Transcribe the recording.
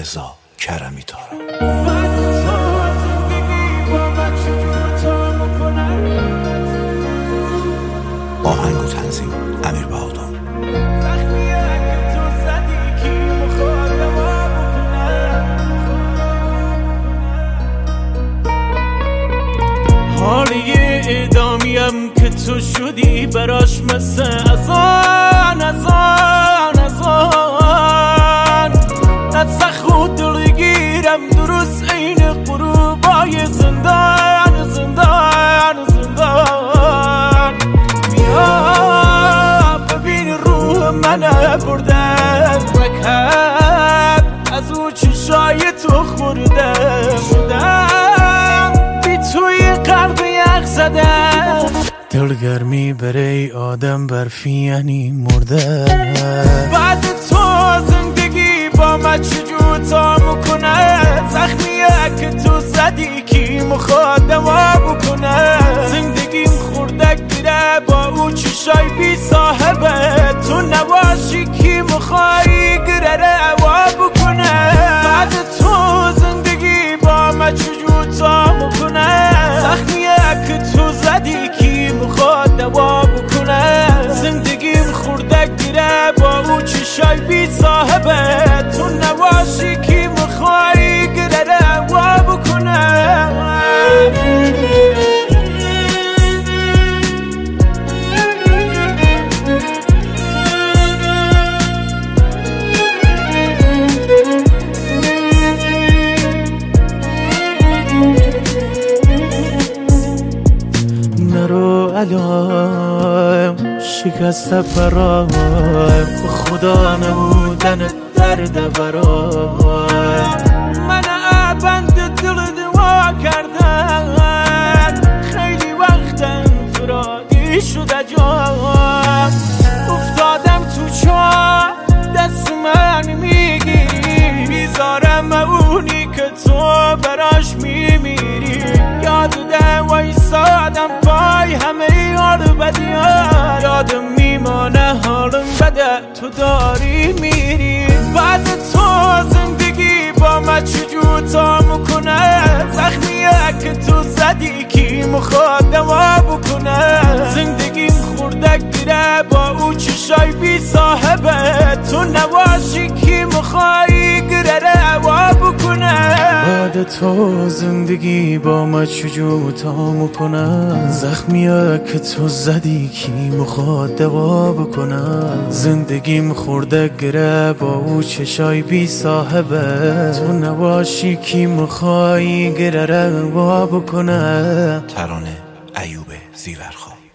رضا کرمی تارا. آهنگ و تنظیم امیر بهادر. حالی اعدامیم که تو شدی براش مثل ازان نتسخ و دلگیرم درست این قروبای زندان بیا ببین روح منه بردن مکب از او چشای تو خورده بودم بی توی قلب یخ زدم دلگرمی برای آدم برفی یعنی مرده بعد تو زندگی با من چجور تا میکنه زخمیه که تو زدی کی مخواد دوا بکنه زندگیم خوردک گیره با او چشای بی صاحبه تو نواشی کی مخوایی گره روا بکنه بعد تو زندگی با من چجور تا میکنه زخمیه که تو زدی کی مخواد دوا بکنه زندگیم خوردک گیره با او چشای بی صاحبه تو نواشی کی مخوایی گره روا بکنه نرو علام شکست برایم خدا نبودن درد برایم من بند دل دوا کردن خیلی وقتم فرادی شده جام افتادم تو چاه دست من میگیری بیزارم اونی که تو براش میمیری یاد وایسادم پای همه یار بدیار یادم میمانه حالم بده تو داری میری بعد تو زندگی با من چجور تا میکنه زخمیه که تو زدی کی مخواد دوا بکنه زندگیم خوردک گیره با او چشای بی صاحبه تو نواشی کی مخوایی گره روا بکنه بعد تو زندگی با من چجور تا میکنه زخمیه که تو زدی کی مخواد دوا بکنه زندگیم خوردک گیره با او چشای بی صاحبه تو نواشی کی مخوایی گره روا بکنه. ترانه ایوب زیورخواه.